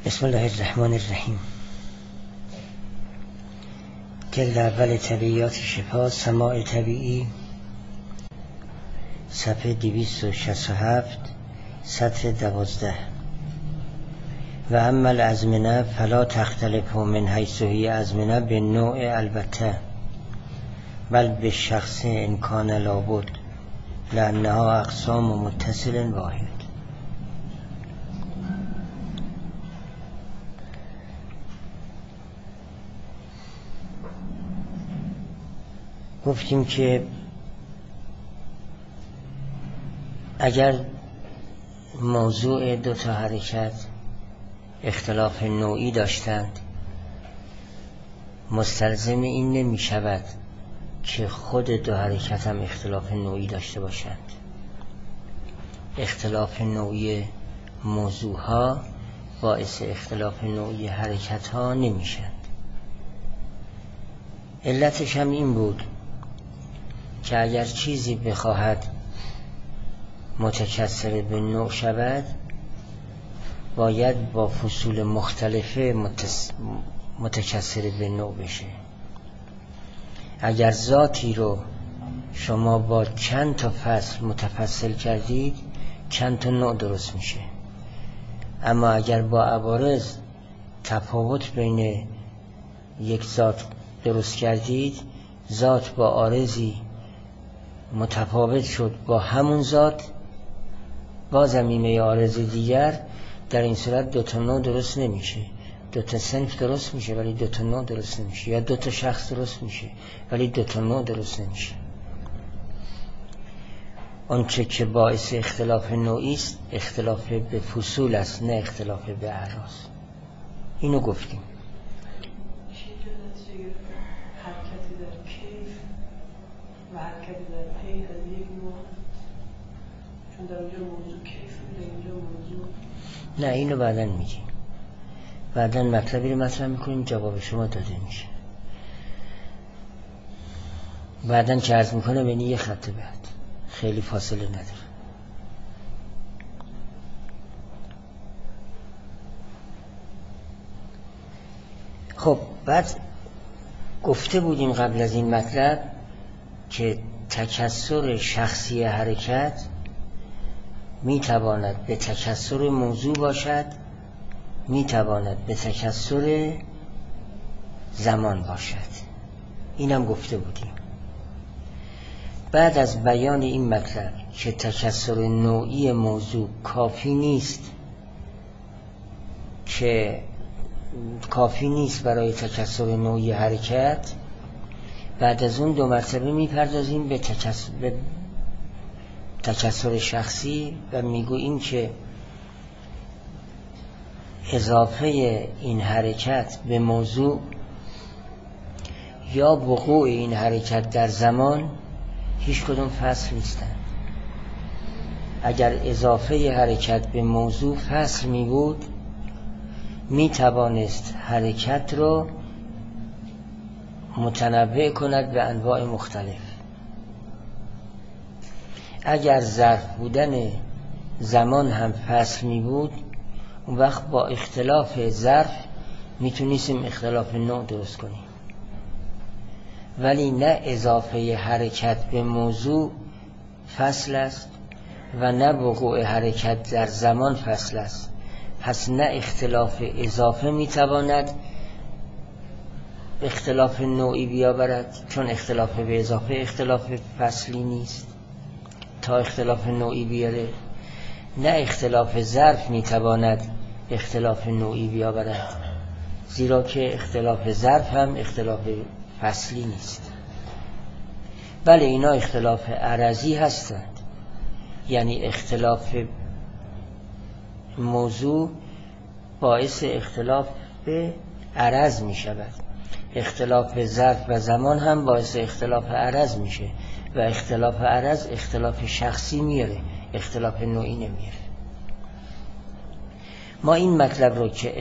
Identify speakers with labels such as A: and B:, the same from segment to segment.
A: بسم الله الرحمن الرحیم. جلد اول طبیعیات شفا، سماع طبیعی، صفحه 267، سطر 12. و اما الازمنه فلا تختلف من حیث هی ازمنه به نوع البته بل به شخص امکان لابد لانها اقسام و متصل واحد. گفتیم که اگر موضوع دو تا حرکت اختلاف نوعی داشتند، مستلزم این نمی شود که خود دو حرکت هم اختلاف نوعی داشته باشند. اختلاف نوعی موضوع ها باعث اختلاف نوعی حرکت ها نمیشند. علتش هم این بود که اگر چیزی بخواهد متکثر به نوع شود، باید با فصول مختلفه متکثر به نوع بشه. اگر ذاتی رو شما با چند تا فصل متفصل کردید، چند تا نوع درست میشه. اما اگر با عوارض تفاوت بین یک ذات درست کردید، ذات با عارضی متفاوت شد با همون ذات با زمینه عارض دیگر، در این صورت دو تا نوع درست نمیشه. دو تا صنف درست میشه ولی دو تا نوع درست نمیشه، یا دو تا شخص درست میشه ولی دو تا نوع درست نمیشه. آنچه که باعث اختلاف نوعی است اختلاف به فصول است، نه اختلاف به اعراض. اینو گفتیم.
B: حرکتی در کیف و حرکتی در پی از یک نوع، چون در اونجا موضوع کیف میده، اینجا موضوع
A: نه. اینو بعدن میگیم، بعدن مطلبی رو مطرح میکنیم، جواب شما داده میشه. بعدن که عرض میکنه بینی یه خط بعد، خیلی فاصله نداره. خب بعد گفته بودیم قبل از این مطلب که تکثر شخصی حرکت میتواند به تکثر موضوع باشد، میتواند به تکثر زمان باشد. اینم گفته بودیم. بعد از بیان این مطلب که تکثر نوعی موضوع کافی نیست برای تکثر نوعی حرکت، بعد از اون دو مرتبه میپردازیم به تکثر شخصی و میگوییم که اضافه این حرکت به موضوع یا وقوع این حرکت در زمان هیچ کدوم فصل نیستند. اگر اضافه حرکت به موضوع فصل می بود، می توانست حرکت رو متنوع کند به انواع مختلف. اگر ظرف بودن زمان هم فصل می بود، اون وقت با اختلاف ظرف می تونستیم اختلاف نوع درست کنیم. ولی نه اضافه حرکت به موضوع فصل است و نه وقوع حرکت در زمان فصل است. پس نه اختلاف اضافه میتواند اختلاف نوعی بیاورد، چون اختلاف به اضافه اختلاف فصلی نیست تا اختلاف نوعی بیاره. نه اختلاف ظرف میتواند اختلاف نوعی بیاورد، زیرا که اختلاف ظرف هم اختلاف فصلی نیست. بله اینا اختلاف عرضی هستند، یعنی اختلاف موضوع باعث اختلاف به عرض می شود. اختلاف ظرف و زمان هم باعث اختلاف عرض میشه و اختلاف عرض اختلاف شخصی میاره، اختلاف نوعی نمیاره. ما این مطلب رو که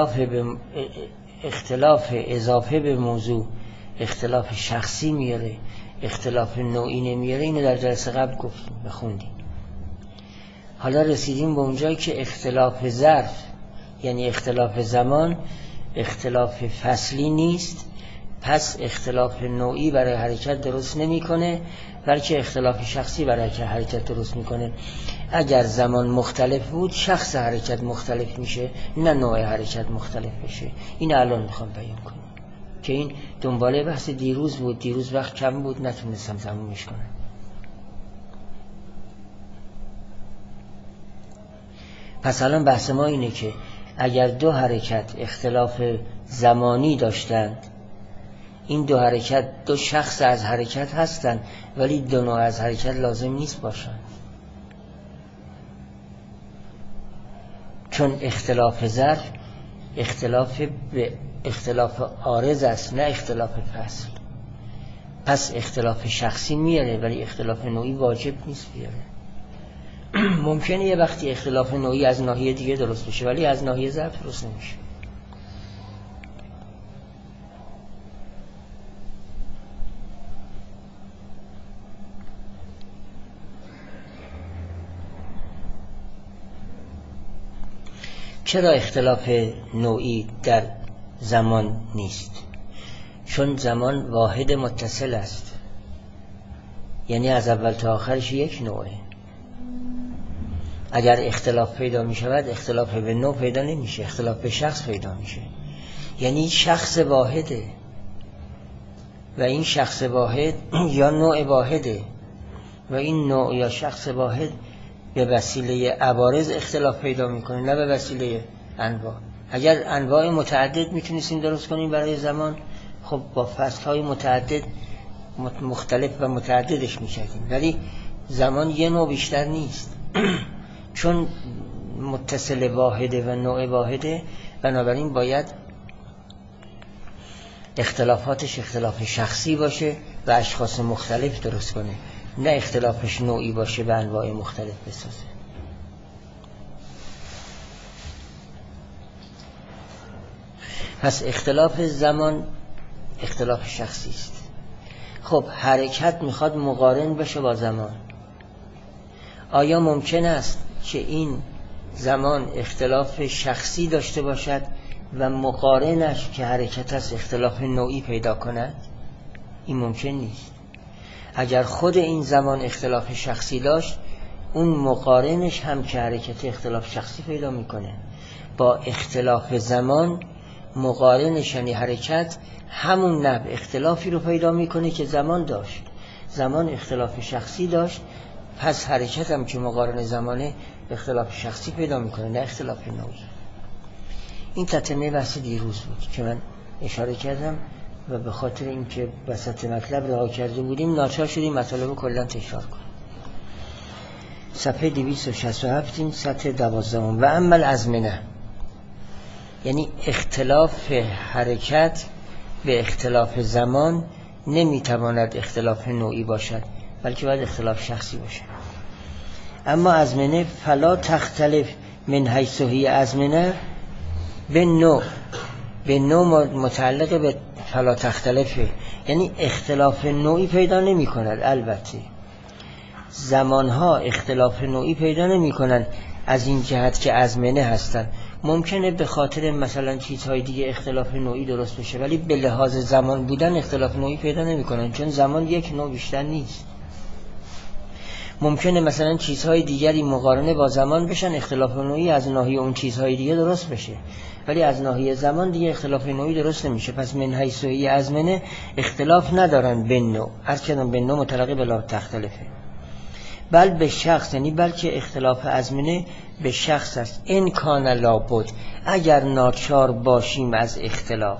A: اختلاف اضافه به موضوع اختلاف شخصی میاره، اختلاف نوعی نمیاره، اینو در جلسه قبل گفتیم، بخوندیم. حالا رسیدیم به اونجایی که اختلاف ظرف یعنی اختلاف زمان اختلاف فصلی نیست، پس اختلاف نوعی برای حرکت درست نمیکنه، بلکه اختلاف شخصی برای حرکت درست میکنه. اگر زمان مختلف بود شخص حرکت مختلف میشه، نه نوع حرکت مختلف بشه. این الان میخوام بیان کنم که این دنباله بحث دیروز بود، دیروز وقت کم بود نتونستم تمومش کنم. پس الان بحث ما اینه که اگر دو حرکت اختلاف زمانی داشتند، این دو حرکت دو شخص از حرکت هستند، ولی دو نوع از حرکت لازم نیست باشند، چون اختلاف ظرف اختلاف عارض است، نه اختلاف فصل. پس اختلاف شخصی میاره ولی اختلاف نوعی واجب نیست بیاره. ممکنه یه وقتی اختلاف نوعی از ناحیه دیگه درست بشه ولی از ناحیه ظرف درست نمیشه. چرا اختلاف نوعی در زمان نیست؟ چون زمان واحد متصل است، یعنی از اول تا آخرش یک نوعه. اگر اختلاف پیدا می شود اختلاف به نوع پیدا نمیشه، اختلاف به شخص پیدا میشه. یعنی شخص واحده و این شخص واحد یا نوع واحده و این نوع یا شخص واحد به وسیله عوارض اختلاف پیدا میکنه، نه به وسیله انواع. اگر انواع متعدد میتونستیم درست کنیم برای زمان، خب با فصلهای متعدد مختلف و متعددش میکردیم، ولی زمان یه نوع بیشتر نیست. چون متصل واحده و نوع واحده، بنابراین باید اختلافاتش اختلاف شخصی باشه و اشخاص مختلف درست کنه، نه اختلافش نوعی باشه و انواع مختلف بسازه. پس اختلاف زمان اختلاف شخصی است. خب حرکت میخواد مقارن بشه با زمان. آیا ممکن است که این زمان اختلاف شخصی داشته باشد و مقارنش که حرکت است اختلاف نوعی پیدا کند؟ این ممکن نیست. اگر خود این زمان اختلاف شخصی داشت، اون مقارنش هم که حرکت اختلاف شخصی پیدا میکنه. با اختلاف زمان مقارنش یعنی حرکت همون نوع اختلافی رو پیدا میکنه که زمان داشت. زمان اختلاف شخصی داشت، پس حرکت هم که مقارن زمانه اختلاف شخصی پیدا میکنه، نه اختلاف نوعی. این تتمه بحث دیروز بود که من اشاره کردم و به خاطر اینکه وسط مطلب رها کرده بودیم ناچار شدیم مطالب کلا تکرار کنیم. صفحه 267 این سطح 12. و اما الازمنه، یعنی اختلاف حرکت به اختلاف زمان نمیتواند اختلاف نوعی باشد، بلکه باید اختلاف شخصی باشد. اما ازمنه فلا تختلف من حیث هی ازمنه به نوع متعلق به فلا تختلفه، یعنی اختلاف نوعی پیدا نمی کند. البته زمانها اختلاف نوعی پیدا نمی کنند از این جهت که ازمنه هستند. ممکنه به خاطر مثلا چیزهای دیگه اختلاف نوعی درست بشه، ولی به لحاظ زمان بودن اختلاف نوعی پیدا نمی کنند، چون زمان یک نوع بیشتر نیست. ممکنه مثلا چیزهای دیگری مقارنه با زمان بشن، اختلاف نوعی از ناحیه اون چیزهای دیگه درست بشه، ولی از ناحیه زمان دیگه اختلاف نوعی درست نمیشه. پس من حیث هی ازمنه اختلاف ندارن به نوع، هر چند به نوع متلقی بلا تختلفه، بل به شخص، یعنی بلکه اختلاف ازمنه به شخص است. این کان لابد، اگر ناچار باشیم از اختلاف.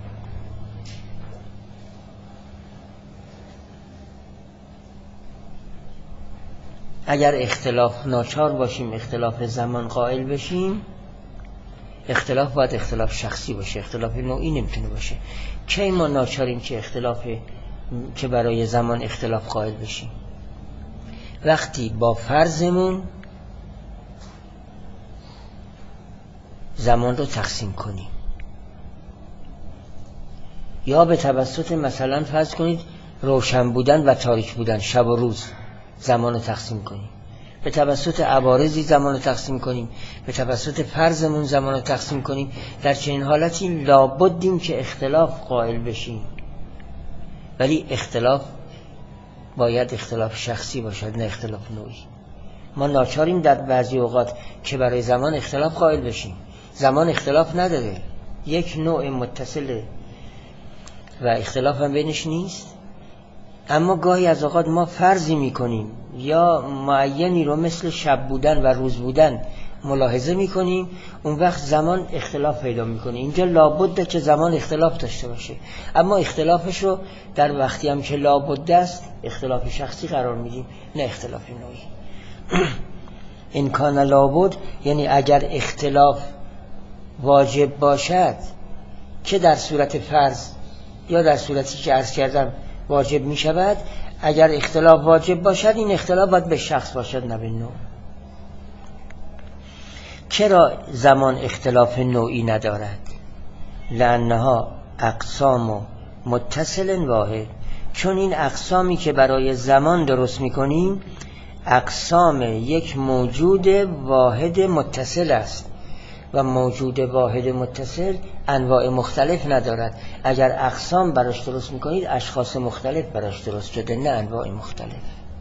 A: اگر اختلاف ناچار باشیم، اختلاف زمان قائل بشیم، اختلاف باید اختلاف شخصی باشه، اختلاف نوعی نمیتونه باشه. کی ما ناچاریم که برای زمان اختلاف قائل بشیم؟ وقتی با فرضمون زمان رو تقسیم کنیم، یا به توسط مثلا فرض کنید روشن بودن و تاریک بودن، شب و روز، زمان رو تقسیم کنیم. به توسط عوارضی زمان رو تقسیم کنیم، به توسط فرضمون زمان رو تقسیم کنیم. در چنین حالتی لابدیم که اختلاف قائل بشیم، ولی اختلاف باید اختلاف شخصی باشد، نه اختلاف نوعی. ما ناچاریم در بعضی اوقات که برای زمان اختلاف قائل بشیم. زمان اختلاف نداره، یک نوع متصله و اختلاف هم بینش نیست. اما گاهی از اوقات ما فرضی میکنیم یا معینی رو مثل شب بودن و روز بودن ملاحظه میکنیم، اون وقت زمان اختلاف پیدا میکنه. اینجا لابد که زمان اختلاف داشته باشه، اما اختلافش رو در وقتی هم که لابد است اختلاف شخصی قرار میدیم، نه اختلاف نوعی. این کان لابد یعنی اگر اختلاف واجب باشد، که در صورت فرض یا در صورتی که عرض کردم واجب می شود، اگر اختلاف واجب باشد این اختلاف باید به شخص باشد نه به نوع. چرا زمان اختلاف نوعی ندارد؟ لأنها اقسام متصل واحد، چون این اقسامی که برای زمان درست می کنیم اقسام یک موجود واحد متصل است و موجود واحد متصل انواع مختلف ندارد. اگر اقسام براش درست میکنید اشخاص مختلف براش درست شده، نه انواع مختلف.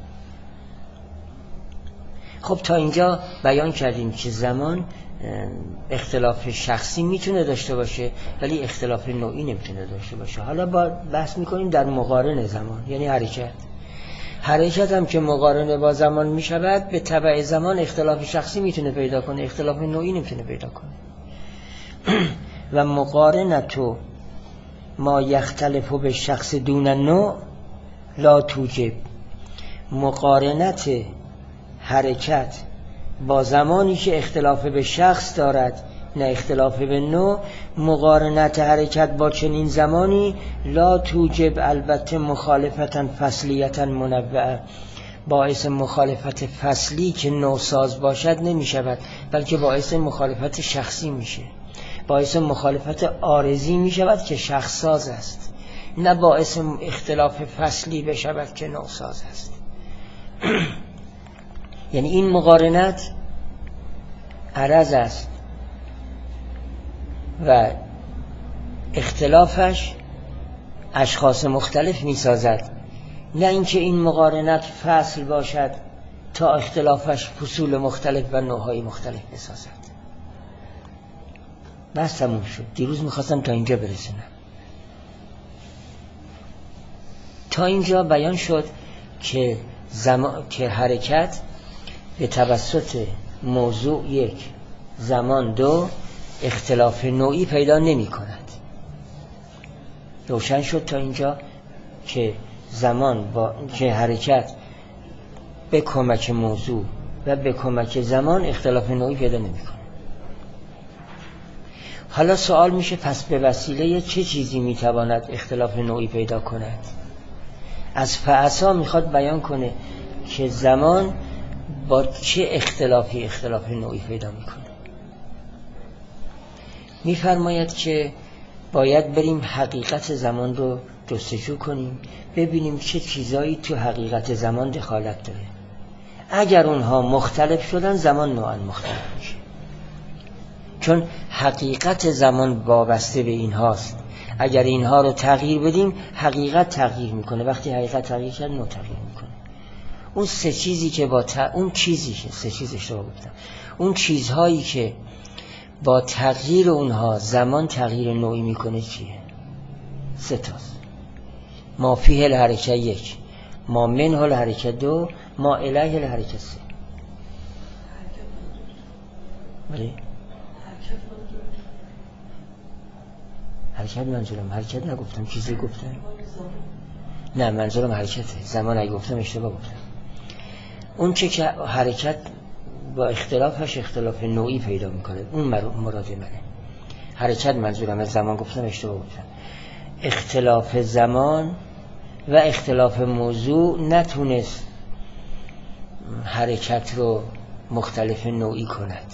A: خب تا اینجا بیان کردیم که زمان اختلاف شخصی میتونه داشته باشه ولی اختلاف نوعی نمیتونه داشته باشه. حالا بحث میکنیم در مقارن زمان، یعنی حرکت هم که مقارنه با زمان میشود به تبع زمان اختلاف شخصی میتونه پیدا کنه، اختلاف نوعی نمیتونه پیدا کنه. و مقارنتو ما یختلفو به شخص دون نوع لا توجب، مقارنت حرکت با زمانی که اختلاف به شخص دارد نه اختلاف به نوع، مقارنت حرکت با چنین زمانی لا توجب البته مخالفتا فصلیتا منوعه، باعث مخالفت فصلی که نوساز باشد نمی شود، بلکه باعث مخالفت شخصی میشه، باعث مخالفت عارضی می شود که شخص ساز است، نه باعث اختلاف فصلی بشود که نوساز است. یعنی این مقارنت عرض است و اختلافش اشخاص مختلف می سازد، نه اینکه این مقارنت فصل باشد تا اختلافش فصول مختلف و نوعهای مختلف بسازد. بس تموم شد. دیروز میخواستم تا اینجا برسونم. تا اینجا بیان شد که که حرکت به توسط موضوع یک، زمان دو، اختلاف نوعی پیدا نمی کند. روشن شد تا اینجا که که حرکت به کمک موضوع و به کمک زمان اختلاف نوعی پیدا نمی کند. حالا سوال میشه پس به وسیله چه چیزی میتواند اختلاف نوعی پیدا کند؟ از فعصا میخواد بیان کنه که زمان با چه اختلاف نوعی پیدا میکنه. میفرماید که باید بریم حقیقت زمان رو جستجو کنیم، ببینیم چه چیزایی تو حقیقت زمان دخالت داره. اگر اونها مختلف شدن زمان نوعا مختلف میشه، چون حقیقت زمان وابسته به اینهاست. اگر اینها رو تغییر بدیم حقیقت تغییر میکنه، وقتی حقیقت تغییر کرد نوع تغییر میکنه. اون سه چیزی که اون چیزهایی که با تغییر اونها زمان تغییر نوعی میکنه چیه؟ سه تاست. ما فیه الحرکت یک، ما منه الحرکت دو، ما الیه الحرکت سه. بله؟ حرکت منظورم، حرکت نگفتم، چیزی گفتم؟ نه منظورم حرکته، زمان اگه گفتم اشتباه گفتم. اون چه که حرکت با اختلافش اختلاف نوعی پیدا میکنه، اون مراد منه. حرکت منظورم، از زمان گفتم اشتباه گفتم. اختلاف زمان و اختلاف موضوع نتونست حرکت رو مختلف نوعی کند.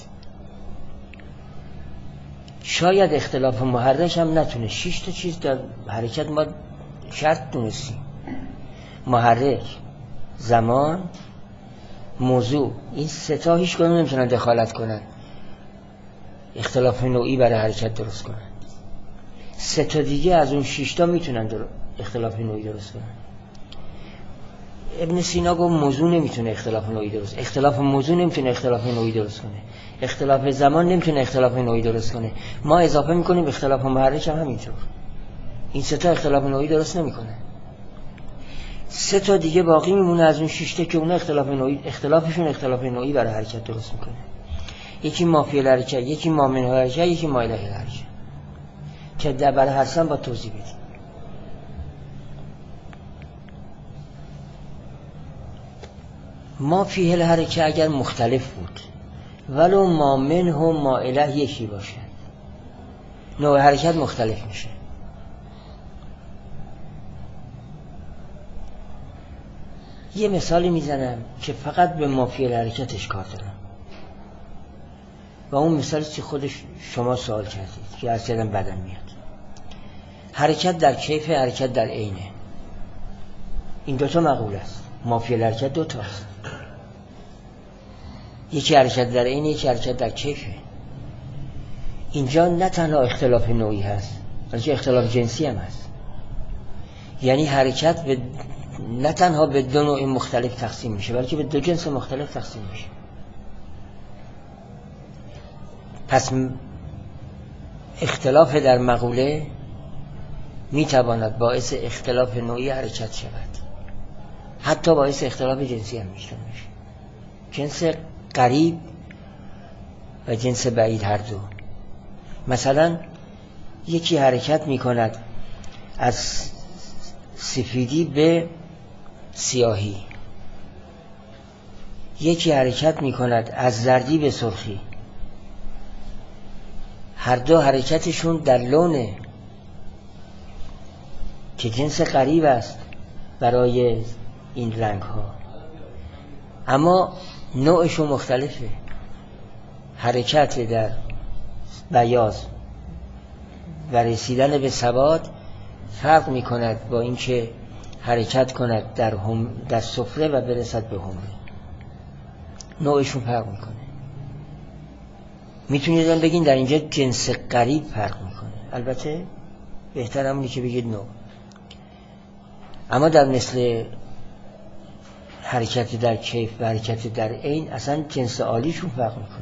A: شاید اختلاف محرک هم نتونه. 6 تا چیز در حرکت ما شرط دونستیم: محرک، زمان، موضوع، این سه تا هیچ کدوم نمیتونن دخالت کنن اختلاف نوعی برای حرکت درست کنن. سه تا دیگه از اون 6 تا میتونن اختلاف نوعی درست کنن. ابن سینا گفت موضوع نمیتونه اختلاف نوعی درست، اختلاف موضوع نمیتونه اختلاف نوعی درست کنه، اختلاف زمان نمیتونه اختلاف نوعی درست کنه. ما اضافه میکنیم اختلاف محرک هم همینطور. این سه تا اختلاف نوعی درست نمیکنه. سه تا دیگه باقی میمونه از اون 6 تا که اون اختلافشون اختلاف نوعی برای حرکت درست میکنه. یکی ما فی الحرکت، یکی ما من الحرکت، یکی ما الیه الحرکت، که در برای هر سن با توضیح بدیم. ما فی الحرکت اگر مختلف بود ولو ما منه و ما الیه یکی باشه، نوع حرکت مختلف میشه. یه مثالی میزنم که فقط به ما فی الحرکتش کار دارم و اون مثالی که خودش شما سوال کردید که از یادم بدن میاد. حرکت در کیف، حرکت در عینه. این دوتا مقول است. ما فی الحرکت دوتا است، یکی حرکت در عینه، یکی حرکت در کیفه. اینجا نه تنها اختلاف نوعی هست بلکه اختلاف جنسی هم هست. یعنی حرکت نه تنها به دو نوع مختلف تقسیم میشه بلکه به دو جنس مختلف تقسیم میشه. پس اختلاف در مقوله میتواند باعث اختلاف نوعی حرکت شود، حتی باعث اختلاف جنسی هم میشه. جنس قریب و جنس بعید هر دو. مثلا یکی حرکت میکند از سفیدی به سیاهی، یکی حرکت میکند از زردی به سرخی. هر دو حرکتشون در لونه که جنس قریب است برای این رنگ ها، اما نوعشون مختلفه. حرکت در بیاض و رسیدن به سواد فرق می کند با اینکه حرکت کند در سفره و برسد به حمره. نوعشون فرق می کنه. میتونید هم بگین در اینجا جنس قریب فرق می کنه. البته بهتر همونی که بگید نوع. اما در مثل حرکت در کیف و حرکت در عین اصلا جنس عالیشون فرق میکنه.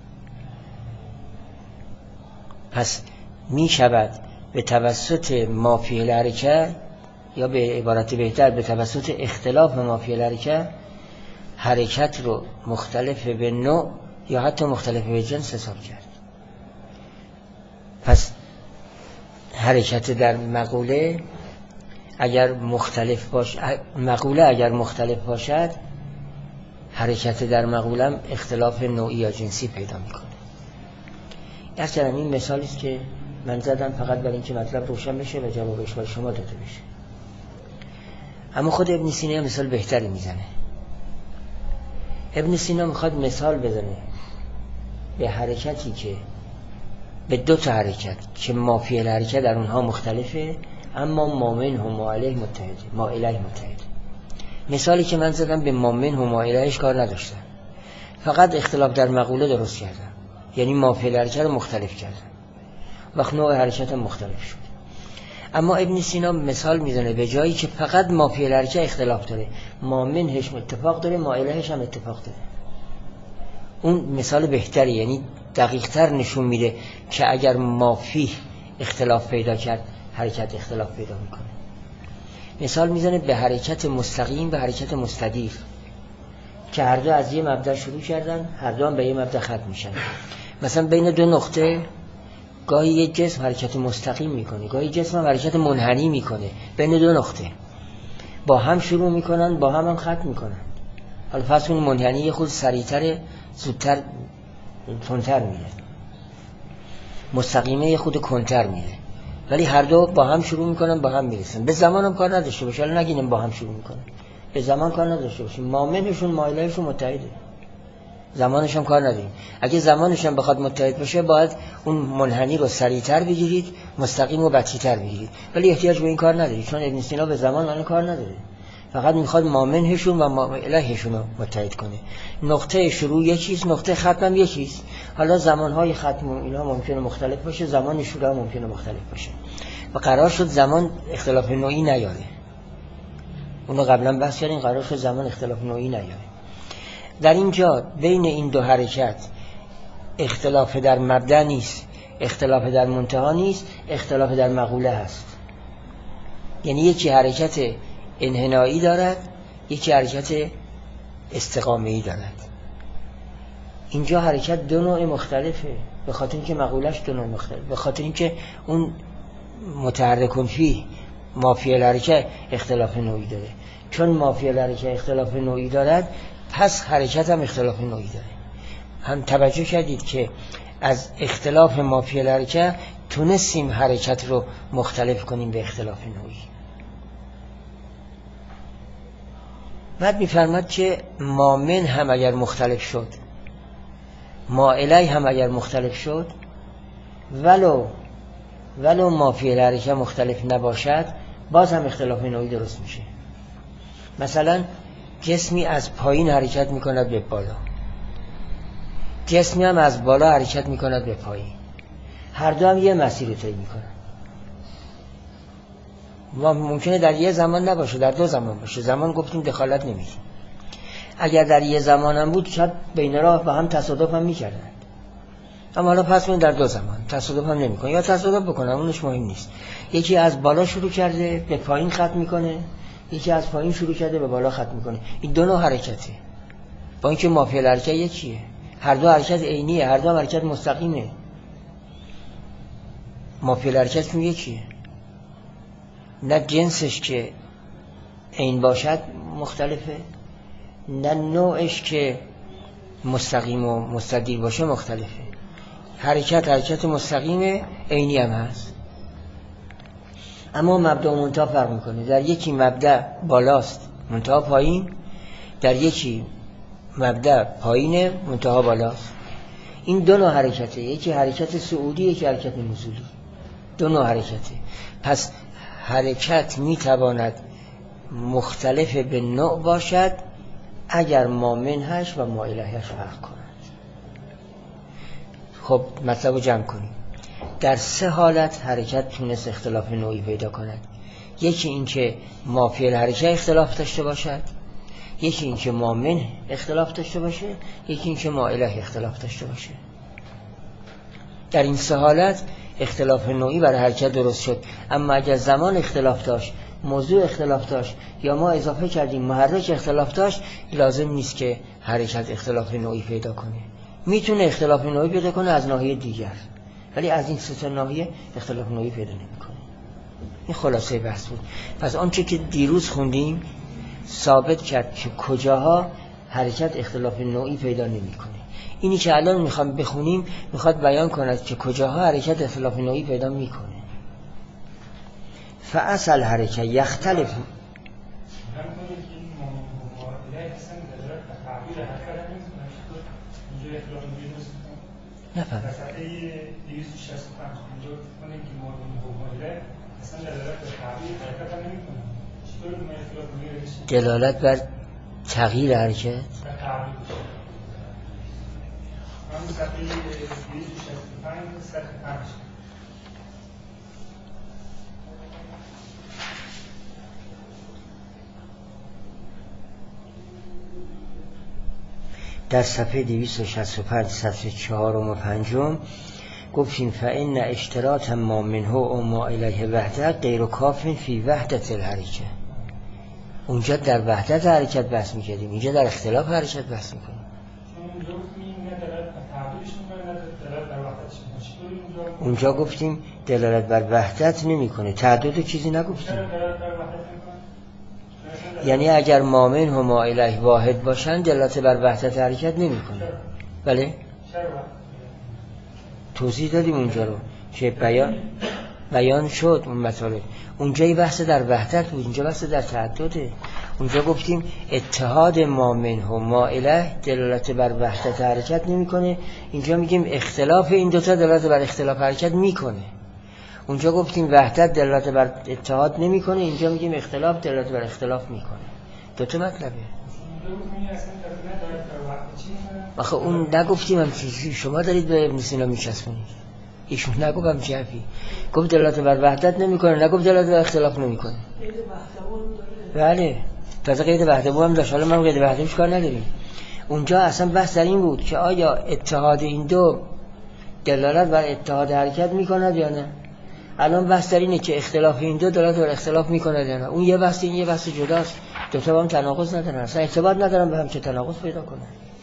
A: پس می شود به توسط ما فی الحرکت، یا به عبارت بهتر به توسط اختلاف ما فی الحرکت، حرکت رو مختلف به نوع یا حتی مختلف به جنس حساب کرد. پس حرکت در مقوله اگر مختلف باشد، حرکت در مقولم اختلاف نوعی یا جنسی پیدا میکنه. اصلا این مثالی است که من زدم فقط برای اینکه مطلب روشن بشه و جوابش برای شما داده بشه. اما خود ابن سینا مثال بهتری میزنه. ابن سینا میخواد مثال بزنه به حرکتی که به دو تا حرکت که ما فی الحرکت در اونها مختلفه اما ما منه و ما الیه متحده، ما الیه متحده. مثالی که من زدم به ما منه و ما الیهش کار نداشتم، فقط اختلاف در مقوله درست کردم، یعنی ما فی الحرکت رو مختلف کردم، وقت نوع حرکت هم مختلف شد. اما ابن سینا مثال میزنه به جایی که فقط ما فی الحرکت اختلاف داره، ما منهش اتفاق داره، ما الیهش هم اتفاق داره. اون مثال بهتری، یعنی دقیق تر نشون میده که اگر ما فی اختلاف پیدا کرد حرکت اختلاف پیدا میکنه. مثال میزنه به حرکت مستقیم و حرکت مستدیر که هر دو از یه مبدا شروع کردن، هر دو هم به یه مبدا ختم میشن. مثلا بین دو نقطه گاهی یک جسم حرکت مستقیم میکنه، گاهی جسم هم حرکت منحنی میکنه. بین دو نقطه با هم شروع میکنن، با هم ختم میکنن. حالا فرض کنید منحنی یه خود سریعتر، زودتر، تندتر میره، مستقیمه یه خود کنتر میره، ولی هر دو با هم شروع میکنن، با هم میرسن. به زمان هم کار نداشته باشه، حالا نگینیم با هم شروع میکنن، به زمان کار نداشته باشیم. مامنشون مایلهشون متحده، زمانش هم کار نداریم. اگه زمانش هم بخواد متحد باشه باید اون منحنی رو سریعتر بگیرید، مستقیم رو بطی‌تر بگیرید، ولی احتیاج به این کار ندارید چون ابن سینا به زمان کار نداره. فقط میخواد مامنهشون و الهشون رو متحد کنه. نقطه شروع یکیست، نقطه ختم یکیست. حالا زمانهای ختم اینا ممکنه مختلف باشه، زمان شروع ممکنه مختلف باشه و قرار شد زمان اختلاف نوعی نیاره. اونو قبلا بحث کردیم، قرار شد زمان اختلاف نوعی نیاره. در اینجا بین این دو حرکت اختلاف در مبدأ نیست، اختلاف در منتها نیست، اختلاف در مقوله هست. یعنی یکی حرکت انحنایی دارد، یکی حرکت استقامه‌ای دارد. اینجا حرکت دو نوع مختلفه، به خاطر اینکه مقولش دو نوع مختلف، به خاطر اینکه اون متحرکون فی مافی الحرکت اختلاف نوعی داره. چون مافی الحرکت اختلاف نوعی دارد، پس حرکت هم اختلاف نوعی داره. هم توجه کردید که از اختلاف مافی الحرکت تونستیم حرکت رو مختلف کنیم به اختلاف نوعی. بعد می‌فرماد که مامن هم اگر مختلف شد، ما الی هم اگر مختلف شد، ولو مافی الحرکت مختلف نباشد، باز هم اختلاف نوعی درست میشه. مثلا جسمی از پایین حرکت میکند به بالا، جسمی هم از بالا حرکت میکند به پایین، هر دو هم یه مسیر رو طی میکنن. ممکنه در یه زمان نباشه، در دو زمان باشه. زمان گفتیم دخالت نمیدیم. اگر در یه زمان هم بود، شاید بین راه با هم تصادف هم میکردن. اما حالا پس من در دو زمان تصادف هم نمیکنه، یا تصادف بکنن، اونش مهم نیست. یکی از بالا شروع کرده به پایین ختم میکنه، یکی از پایین شروع کرده به بالا ختم میکنه. این دو نوع حرکته، با اینکه مافی الحرکت یکیه، هر دو حرکت عینیه، هر دو هم حرکت مستقیمه. مافی الحرکت یکیه، نه جنسش که عین باشد مختلفه، نه نوعش که مستقیم و مستدیر باشه مختلفه. حرکت مستقیمه، عینی هم هست. اما مبدا و منتها فرق میکنه. در یکی مبدا بالاست، منتها پایین، در یکی مبدا پایینه، منتها بالاست. این دو نوع حرکته، یکی حرکت صعودی، یکی حرکت نزولی. دو نوع حرکته. پس حرکت میتواند مختلف به نوع باشد اگر ما منهش و ما الهش فرق کند. خب مطلب رو جمع کنیم. در سه حالت حرکت تونست اختلاف نوعی پیدا کند. یکی این که مافی الحرکت اختلاف داشته باشد، یکی این که ما من اختلاف داشته باشه، یکی این که ما اله اختلاف داشته باشه. در این سه حالت اختلاف نوعی برای حرکت درست شد. اما اگر زمان اختلاف داشت، موضوع اختلاف داشت، یا ما اضافه کردیم محرک اختلاف داشت، لازم نیست که حرکت اختلاف نوعی پیدا کنه. میتونه اختلاف نوعی پیدا کنه از ناحیه دیگر، ولی از این سه تا ناحیه اختلاف نوعی پیدا نمیکنه. این خلاصه بحث بود. پس آنچه که دیروز خوندیم ثابت کرد که کجاها حرکت اختلاف نوعی پیدا نمیکنه. اینی که الان میخوام بخونیم میخواد بیان کند که کجاها حرکت اختلاف نوعی پیدا میکنه. فاصل حرکت یختلف. نفهم. دلالت بر تغییر حرکت. در صفحه 265 صفحه 4 و 5 گفتیم فإن اشتراط ما منه و ما الیه وحدت غیر کاف فی وحدت الحرکت. اونجا در وحدت حرکت بحث میکردیم، اینجا در اختلاف حرکت بحث میکنیم. اونجا گفتیم دلالت بر وحدت نمیکنه، تعدد چیزی نگفتیم. یعنی اگر مامن و ما الیه واحد باشن دلالت بر وحدت حرکت نمیکنه. بله توضیح دادیم اونجا رو که بیان شد اون مطالب. اونجا یه بحث در وحدت بود، اینجا بحث در تعدده. اونجا گفتیم اتحاد مامن و ما الیه دلالت بر وحدت حرکت نمیکنه، اینجا میگیم اختلاف این دوتا دلالت بر اختلاف حرکت میکنه. اونجا گفتیم وحدت دلالت بر اتحاد نمیکنه، اینجا میگیم اختلاف دلالت بر اختلاف میکنه. دو تا مطلبه. آخه اون نگفتیم هم چیزی، شما دارید به ابن سینا میچسبونید. ایشون نگفتم چی حرفی، گفت دلالت بر وحدت نمیکنه، نگفت دلالت بر اختلاف نمیکنه. بله تازه قید وحده بو هم داشت. حالا من قید وحده بوش کار نداریم. اونجا اصلا بحث در این بود که آیا اتحاد این دو دلالت بر اتحاد حرکت میکند یا نه. الان بحث در اینه که اختلاف این دو دلالت بر اختلاف میکند یا نه. اون یه بحث، این یه بحث جداست. دو تا با هم تناقض ندارن، اصلا ارتباط ندارن به هم چه تناقض پیدا کنن.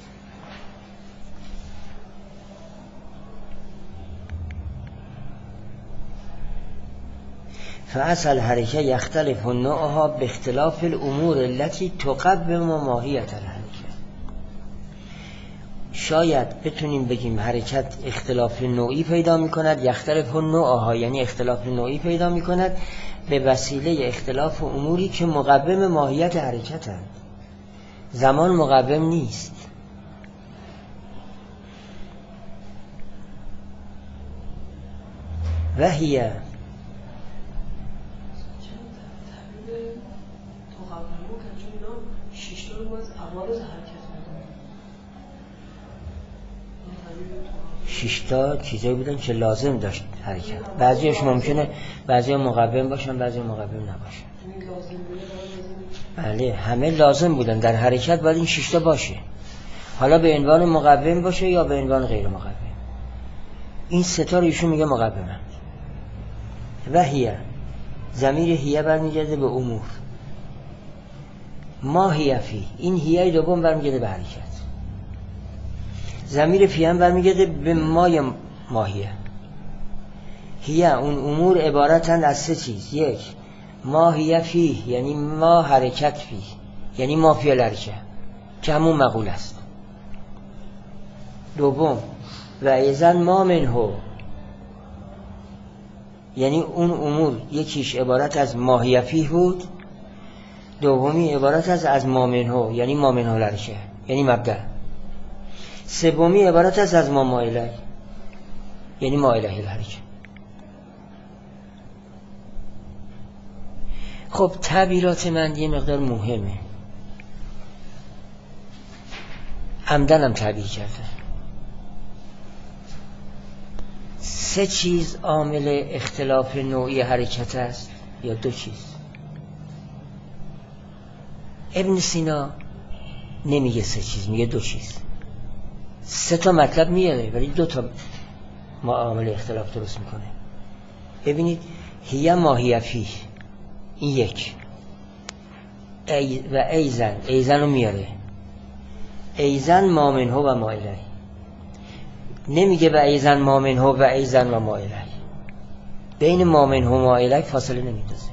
A: فاصل حرکه یختلف نوعها به اختلاف الامور التي تقوم ماهیت الحرکه. شاید بتونیم بگیم حرکت اختلاف نوعی پیدا میکند، یختلف نوعها یعنی اختلاف نوعی پیدا میکند به وسیله اختلاف اموری که مقوم ماهیت حرکت هست. زمان مقوم نیست. وحیه شیشتا چیزایی بودن که لازم داشت حرکت. بعضیش ممکنه بعضی مقوم باشن، بعضی مقوم نباشن. بله همه لازم بودن در حرکت، باید این شیشتا باشه. حالا به عنوان مقوم باشه یا به عنوان غیر مقوم. این ستا رو ایشون میگه مقومه. و هیه، ضمیر هیه برمیگرده به امور. ما هیه فی، این هیه دوم برمیگرده به حرکت. ضمیر فی هم برمیگرده به ماهیه. هیه اون امور عبارتند از سه چیز. یک، ماهیه فی یعنی ما حرکت فی، یعنی ما فی الحرکه که همون مقول است. دوم، و ایزن ما منهو یعنی اون امور یکیش عبارت از ماهیه فی بود، دومی عبارت از ما منهو یعنی ما منهو الحرکه یعنی مبدأ، سومی عبارت از ما الیه یعنی ما الیه الحرکه. خب تعبیرات من یه مقدار مهمه، عمدنم تعبیر کرده. سه چیز عامل اختلاف نوعی حرکت است یا دو چیز؟ ابن سینا نمیگه سه چیز، میگه دو چیز. سه تا مطلب میاره ولی دو تا عامل اختلاف درست میکنه. ببینید هیه ماهیه فی، این یک. و ایزن رو میاره. ایزن ما منهو و ما الیه. نمیگه و ایزن ما منهو و ایزن و ما الیه. بین ما منهو و ما الیه فاصله نمیدازه.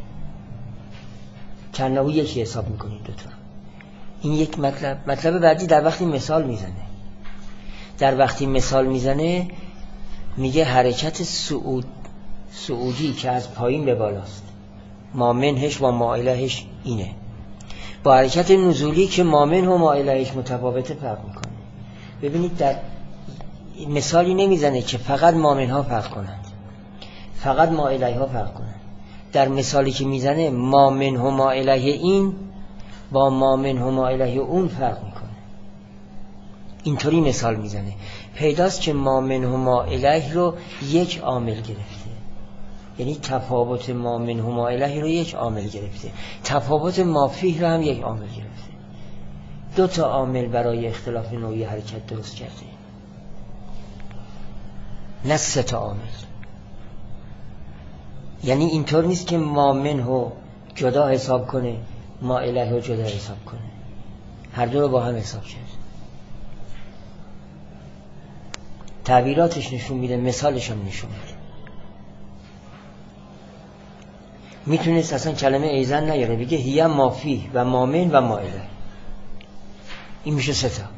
A: کنهو یکی حساب میکنید دوتا. این یک مطلب. مطلب بعدی در وقتی مثال میزنه. در وقتی مثال میزنه میگه حرکت صعودی که از پایین به بالاست، ما منهش و ما الیهش اینه، با حرکت نزولی که ما منه و ما الیهش متفاوته فرق میکنه. ببینید در مثالی نمیزنه که فقط ما منها فرق کنند، فقط ما الیها فرق کنند. در مثالی که میزنه ما منه و ما الیه این با ما منه و ما الیه اون فرق میکنه. اینطوری مثال میزنه. پیداست که ما منه و ما الیه رو یک عامل گرفته، یعنی تفاوت ما منه و ما الیه رو یک عامل گرفته، تفاوت ما فیه رو هم یک عامل گرفته. دو تا عامل برای اختلاف نوعی حرکت درست کرده، نه سه تا عامل. یعنی اینطور نیست که ما منه جدا حساب کنه، ما الیه رو جدا حساب کنه، هر دو رو با هم حساب کرده. تعبیراتش نشون میده، مثالش هم نشون میده. میتونست اصلا کلمه ایزن نیاره، بگه هیه ما فی و ما من و ما الیه، این میشه سه تا.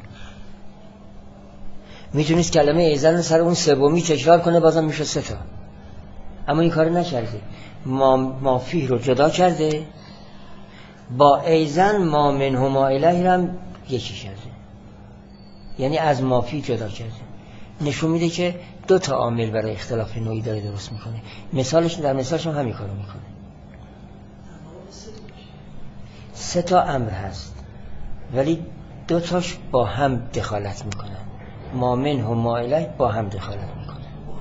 A: میتونست کلمه ایزن رو سر اون سومی تکرار کنه، بازم میشه سه تا. اما این کار نکرده، ما فی رو جدا کرده، با ایزن ما من و ما الیه هم یکی کرده، یعنی از ما فی جدا کرده. نشون میده که دو تا عامل برای اختلاف نوعی داره درست میکنه. مثالش در مثالش هم همین کارو میکنه. 3 تا امر هست ولی 2 تاش با هم دخالت میکنن. ما منه و ما الیه با هم دخالت میکنن.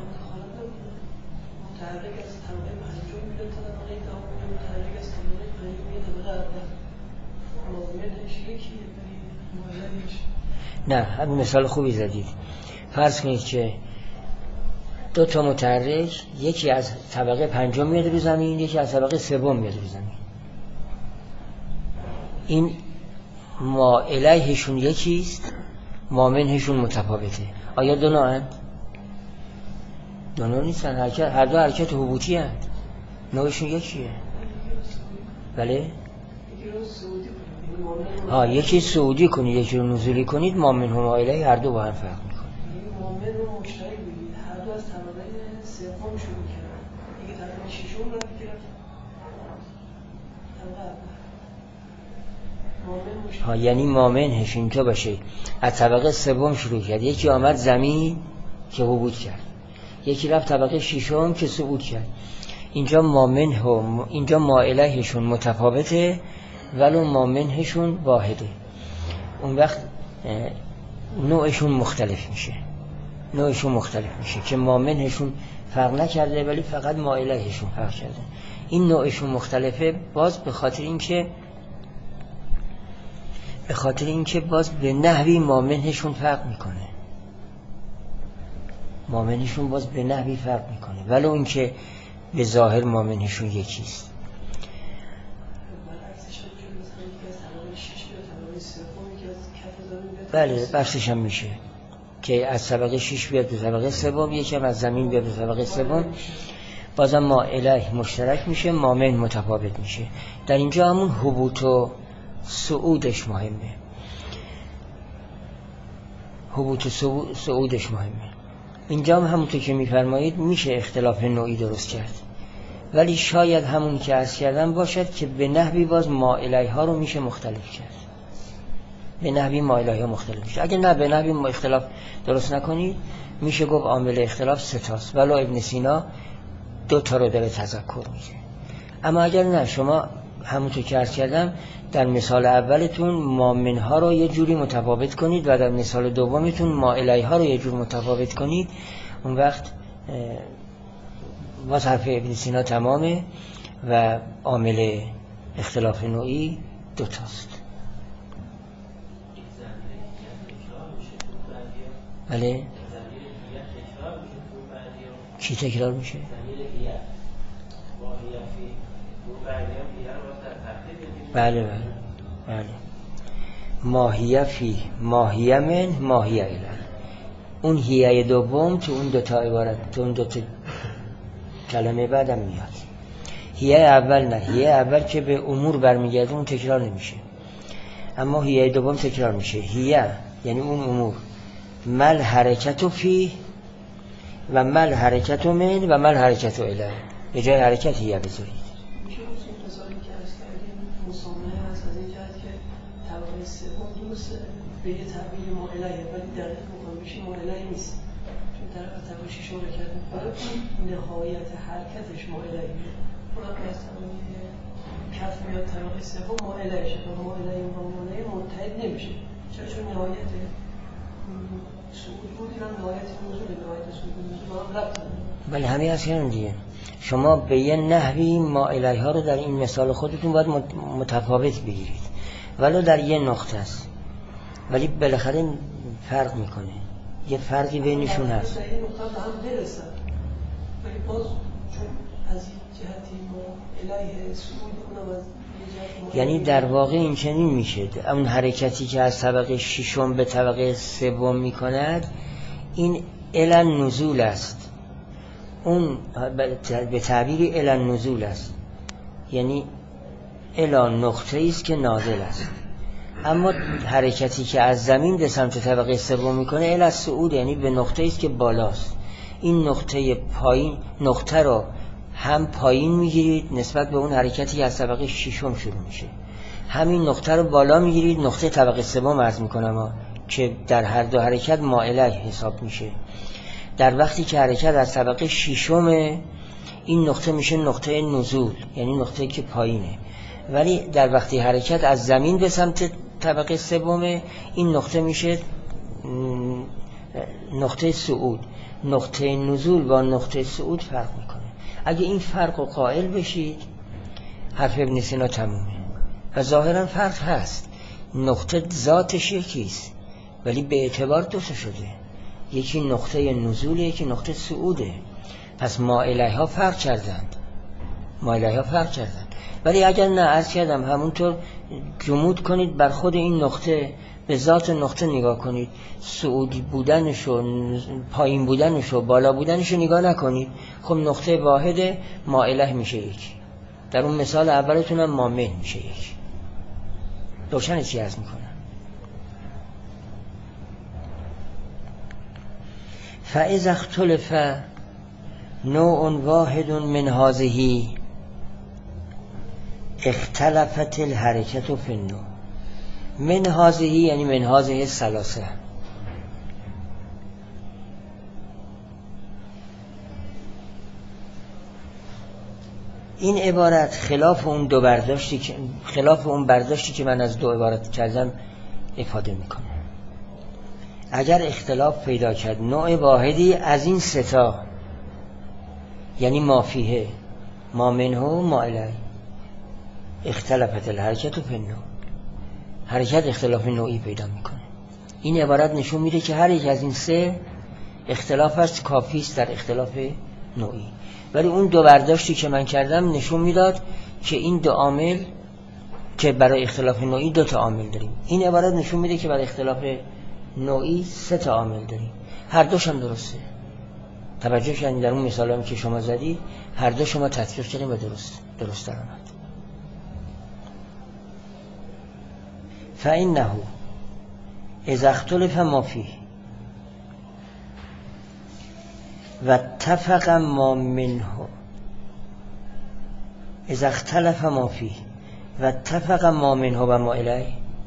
A: نه همین مثال خوبی زدید. فرض کنید که 2 تا متحرک، یکی از طبقه 5 میاد رو زمین، یکی از طبقه 3 میاد رو زمین. این ما الیهشون یکیست، ما منهشون متفاوته. آیا دو نوعند؟ دو نوع نیستن، هر دو حرکت هبوطی هست، نوعشون یکیه. بله؟ یکی صعودی کنید یکی رو نزولی کنید، ما منه و ما الیه هر دو با هم فرق میکنه.
B: ما منه رو مشترک بگید، هر دو از طبقه 3 شروع کردن، یکی طبقه 6 رو گرفت،
A: یعنی ما منهش اینطور باشه از طبقه 3 شروع کرد، یکی آمد زمین که هبوط کرد، یکی رفت طبقه 6 که صعود کرد. اینجا ما منه و اینجا ما الیهشون متفاوته ولو ما منهشون واحده. اون وقت نوعشون مختلف میشه، که ما منهشون فرق نکرده ولی فقط ما الیهشون فرق کرده. این نوعشون مختلفه باز به خاطر اینکه باز به نحوی ما منهشون فرق میکنه. ما منهشون باز به نحوی فرق میکنه ولو اینکه به ظاهر ما منهشون یکیست. بله بخشش هم میشه که از طبقه 6 بیاد به طبقه 3، یکی هم از زمین بیاد به طبقه 3. بازم ما الیه مشترک میشه، ما من متفاوت میشه. در اینجا همون هبوط و صعودش مهمه. اینجا هم همونطور که میفرمایید میشه اختلاف نوعی درست کرد، ولی شاید همون که عرض کردم باشد که به نحوی باز ما الیه ها رو میشه مختلف کرد. به نحوی ما الیه ها مختلف میشه. اگر نه به نحوی ما اختلاف درست نکنید میشه گفت عامل اختلاف 3 تاست، ولو ابن سینا 2 تا رو داره تذکر میگه. اما اگر نه، شما همونطور که عرض کردم در مثال اولتون ما منها رو یه جوری متفاوت کنید و در مثال دومتون ما الیه ها رو یه جور متفاوت کنید، اون وقت باز حرف ابن سینا تمامه و عامل اختلاف نوعی 2 تاست. بله؟ کی تکرار میشه؟ بله. ماهیه فی، ماهیه من، ماهیه اله. اون هیه دوم تو اون 2 تا عبارت، تو اون 2 تا کلمه بعدم میاد. هیه اول نه، هیه اول که به امور برمیگرده اون تکرار نمیشه، اما هیه دوم تکرار میشه. هیه یعنی اون امور، مل حرکت فی و مل حرکت من و مل حرکت اله، به جای حرکت هیه بذارید.
B: به یه تعبیر ما الیه ولی در واقع میشه ما الیه نیست، چون طرف طبقه 6 حرکت میکنه، نهایت حرکتش ما الیه. اون مثلا کف میاد طبقه 3 ما الیه شه، ما الیه و ما الیه متحد نمیشه. چون نهایت صعود بود، اینا نهایت نزول، نهایت صعود با هم ربط داره.
A: بله همین اصلا دیگه شما به یه نحوی ما الیه ها رو در این مثال خودتون باید متفاوت بگیرید، ولو در یه نقطه است، ولی بالاخره فرق میکنه، یه فرقی بینشون هست.
B: این نقطه به هم برسن، ولی باز چون از این جهتی ما الیه صعود کنم از
A: یعنی در واقع این چنین میشه، اون حرکتی که از طبقه 6 به طبقه 3 میکند این الان نزول است، اون به تعبیری الان نزول است، یعنی الان نقطه است که نازل است. اما حرکتی که از زمین به سمت طبقه 3 میکنه ال از صعود، یعنی به نقطه است که بالاست. این نقطه پایین، نقطه رو هم پایین میگیرید نسبت به اون حرکتی که از طبقه 6 شروع میشه، همین نقطه رو بالا میگیرید، نقطه طبقه 3 عرض میکنم که در هر دو حرکت ما الیه حساب میشه. در وقتی که حرکت از طبقه 6 این نقطه میشه نقطه نزول، یعنی نقطه که پایینه، ولی در وقتی حرکت از زمین به سمت طبقه سوم، این نقطه میشه نقطه صعود. نقطه نزول با نقطه صعود فرق میکنه. اگه این فرق رو قائل بشید حرف ابن سینا تمومه. و ظاهرا فرق هست، نقطه ذاتش یکیست ولی به اعتبار دو تا شده، یکی نقطه نزوله یکی نقطه صعوده. پس ما الیها فرق کردند، ولی اگر نه عرض کردم همونطور جمود کنید بر خود این نقطه، به ذات نقطه نگاه کنید، صعودی بودنشو، پایین بودنشو، بالا بودنشو نگاه نکنید. خب نقطه واحد ما اله میشه یکی. در اون مثال اولتونم مامن میشه یکی. روشن چی عرض میکنم؟ فاذا اختلف نوع واحد من هذه اختلفت الحرکت فی النوع. من هذه یعنی من هذه الثلاثه. این عبارت خلاف اون برداشتی که من از دو عبارت کردم افاده میکنه. اگر اختلاف پیدا کرد نوع واحدی از این سه تا، یعنی ما فیه، ما منه، ما الیه، اختلافت الحرکت فی النوع، حرکت اختلاف نوعی پیدا میکنه. این عبارت نشون میده که هر یک از این سه اختلاف است، کافی است در اختلاف نوعی. ولی اون دو برداشتی که من کردم نشون میداد که این دو عامل، که برای اختلاف نوعی دو تا عامل داریم، این عبارت نشون میده که برای اختلاف نوعی سه تا عامل داریم. هر دوش هم درسته. توجه کنید در اون مثالی که شما زدید هر دو شما تطبیق کردید و درست در آمد. فإنه اذا اختلف ما فيه و اتفق ما منه، اذا اختلف ما فيه و اتفق ما منه و ما الیه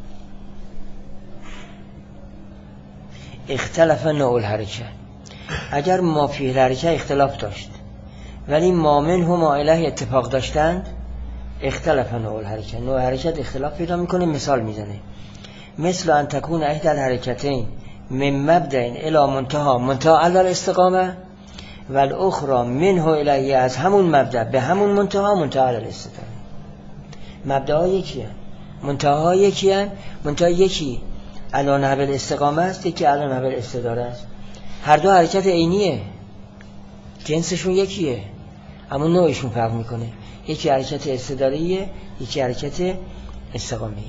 A: اختلف نوع الحرکه. اگر ما فیه الحرکه اختلاف داشت ولی ما منه و ما الیه اتفاق داشتند، اختلاف نوع الحرکه، نوع حرکت اختلاف پیدا میکنه. مثال میزنه، مثل ان تکون احدى الحرکتین من مبدأ الی منتهى علی الاستقامه و الاخرى منه الیه، از همون مبدأ به همون منتهى علی الاستقامه. مبدأ یکیه، منتهى یکیه، منتهى یکی علی نحو الاستقامه است، یکی علی نحو الاستداره است. هر دو حرکت عینیه، جنسشون یکیه اما نوعشون فرق میکنه، یکی حرکت استداریه یکی حرکت استقامیه.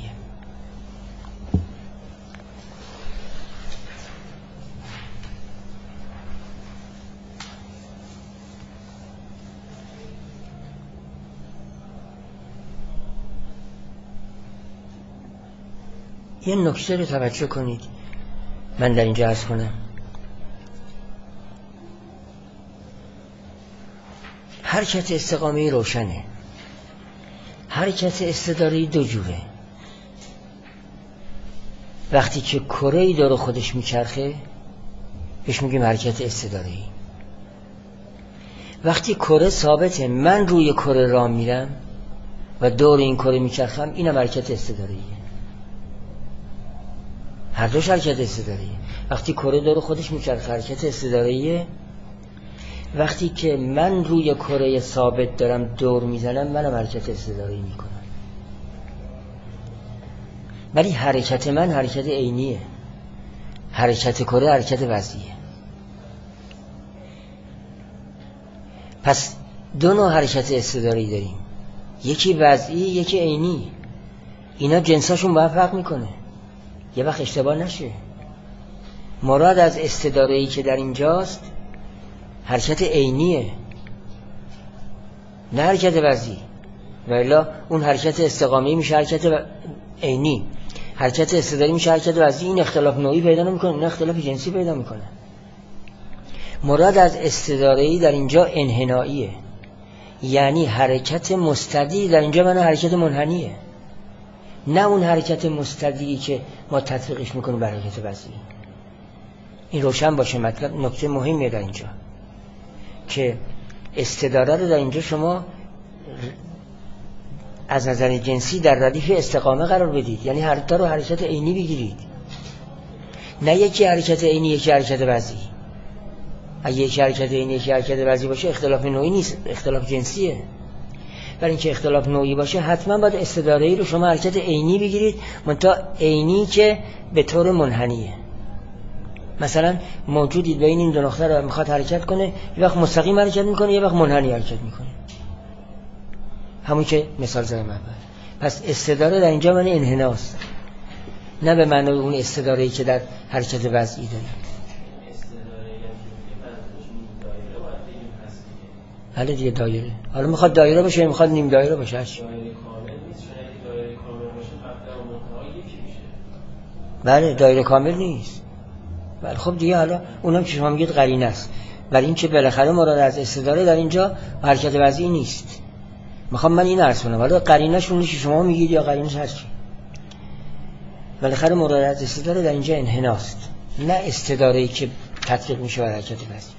A: یه نکته رو توجه کنید من در اینجا عرض کنم. حرکت استقامی روشنه، حرکت استداری دو جوره. وقتی که کره‌ای دور خودش میچرخه بهش میگیم حرکت استداری. وقتی کره ثابته، من روی کره راه میرم و دور این کره میچرخم، اینم حرکت استداریه. هر دوش حرکت استداریه. وقتی کره دور خودش میچرخه حرکت استداریه، وقتی که من روی کره ثابت دارم دور میزنم منم حرکت استداری میکنم. ولی حرکت من حرکت عینیه، حرکت کره حرکت وضعیه. پس دو نوع حرکت استداری داریم، یکی وضعی یکی عینی. اینا جنساشون باید فرق میکنه، یه وقت اشتباه نشه. مراد از استداره‌ای که در اینجاست حرکت عینیه نه حرکت وضعی، ولی اون حرکت استقامی میشه حرکت عینی، حرکت استداری میشه حرکت وضعی. این اختلاف نوعی پیدا نمیکنه، این اختلاف جنسی پیدا میکنه. مراد از استداره‌ای در اینجا انحناییه، یعنی حرکت مستدی در اینجا معنی حرکت منحنیه، نه اون حرکت مستدی که ما تطبیقش میکنیم بر حرکت وضعی. این روشن باشه. مطلب نکته مهمیه در اینجا که استداره رو در اینجا شما از نظر جنسی در ردیف استقامه قرار بدید، یعنی هر تا رو حرکت عینی بگیرید، نه یکی حرکت عینی یکی حرکت وضعی. اگه یکی حرکت عینی یکی حرکت وضعی باشه اختلاف نوعی نیست، اختلاف جنسیه. برای اینکه اختلاف نوعی باشه حتما باید استداره‌ای رو شما حرکت عینی بگیرید، منتها عینی که به طور منحنیه. مثلا موجودی بین این دو نقطه رو میخواد حرکت کنه، یه وقت مستقیم حرکت میکنه یه وقت منحنی حرکت میکنه، همون که مثال زدم اول. پس استداره در اینجا معنی انحناست، نه به معنی اون استداره‌ای که در حرکت وضعی داریم. حالا دیگه دایره، حالا میخواد دایره باشه میخواد نیم دایره باشه، هرچی.
C: دایره کامل نیست، چون اگه دایره کامل باشه مبدا و منتها یکی میشه.
A: بله دایره کامل نیست. بله خب دیگه حالا اونم که شما میگید قرینه است، ولی این که بالاخره مراد از استداره در اینجا حرکت وضعی نیست. میخوام من این عرض کنم، ولی قرینه‌ش اونی که شما میگید یا قرینش هرچی، بالاخره مراد از استداره در اینجا انحناست، نه استداره‌ای که تطبیق میشه بر حرکت وضعی.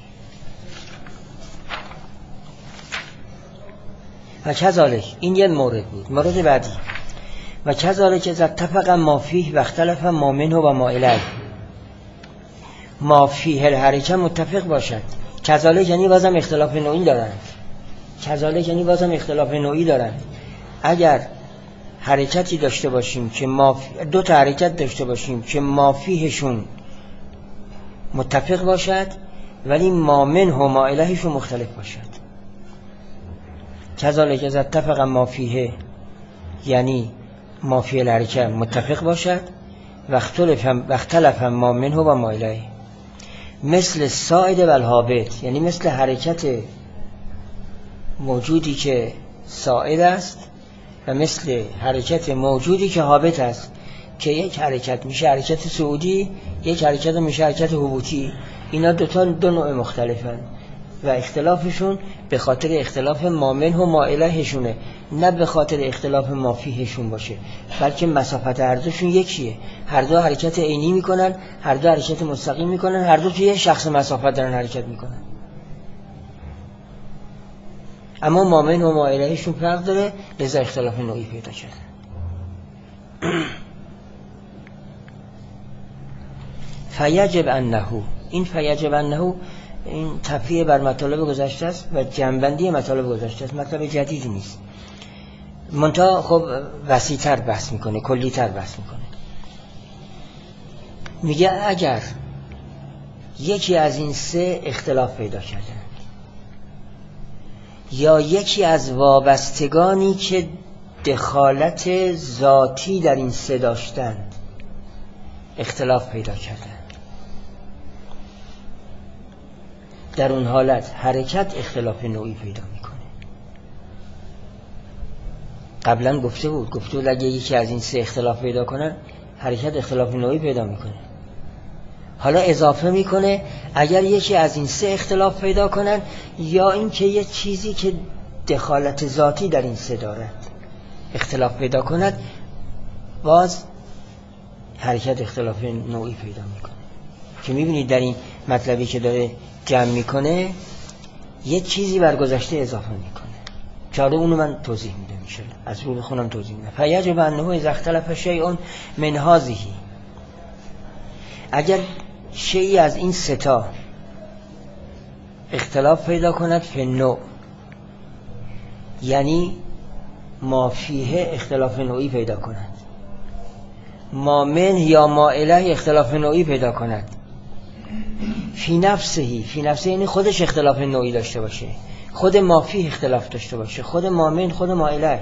A: و کذالک، این یه مورد بود. مورد بعدی و کذالک اذا اتفق ما فیه و اختلف ما منه و ما الیه، ما فیه الحرکه متفق باشد. کذالک یعنی بازم اختلاف نوعی دارند، کذالک یعنی بازم اختلاف نوعی دارند. اگر حرکتی داشته باشیم که دو تا حرکت داشته باشیم که ما فیهشون متفق باشد ولی ما منه و ما الیهشون مختلف باشد. کذالک اذا اتفق ما فیه یعنی ما فیه الحرکه متفق باشد و اختلف ما منه و ما الیه، مثل صاعد و الهابط، یعنی مثل حرکت موجودی که صاعد است و مثل حرکت موجودی که هابط است، که یک حرکت میشه حرکت صعودی، یک حرکت میشه حرکت هبوطی. اینا دو نوع مختلفن و اختلافشون به خاطر اختلاف ما منه و ما الیهشونه، نه به خاطر اختلاف ما فیهشون باشه، بلکه مسافت هر دوشون یکیه. هر دو حرکت عینی میکنن، هر دو حرکت مستقیم میکنن، هر دو توی شخص مسافت دارن حرکت میکنن، اما ما منه و ما الیهشون فرق داره، لذا اختلاف نوعی پیدا شده. فیجب انه، این فیجب انه این تفریع بر مطالب گذشته است و جنبندی مطالب گذشته است، مطلب جدیدی نیست، منتها خب وسیع‌تر بحث میکنه، کلی‌تر بحث میکنه. میگه اگر یکی از این سه اختلاف پیدا کردن یا یکی از وابستگانی که دخالت ذاتی در این سه داشتند اختلاف پیدا کردن، در اون حالت حرکت اختلاف نوعی پیدا میکنه. قبلا گفته بود اگه یکی از این سه اختلاف پیدا کنن حرکت اختلاف نوعی پیدا میکنه. حالا اضافه میکنه اگر یکی از این سه اختلاف پیدا کنن یا اینکه یه چیزی که دخالت ذاتی در این سه دارد اختلاف پیدا کند، باز حرکت اختلاف نوعی پیدا میکنه. که میبینید در این مطلبی که داره جمع میکنه یه چیزی بر گذشته اضافه میکنه، که حالا اونو من توضیح میدم انشالله، از رو بخونم توضیح میدم. فیجب انه اذا اختلف شیء من هذه، اگر شیئی از این ستا اختلاف پیدا کند فی نوع، یعنی ما فیه اختلاف نوعی پیدا کند، ما من یا ما الیه اختلاف نوعی پیدا کند، فی نفسه یعنی خودش اختلاف نوعی داشته باشه، خود ما فیه اختلاف داشته باشه، خود ما من خود ما الیه،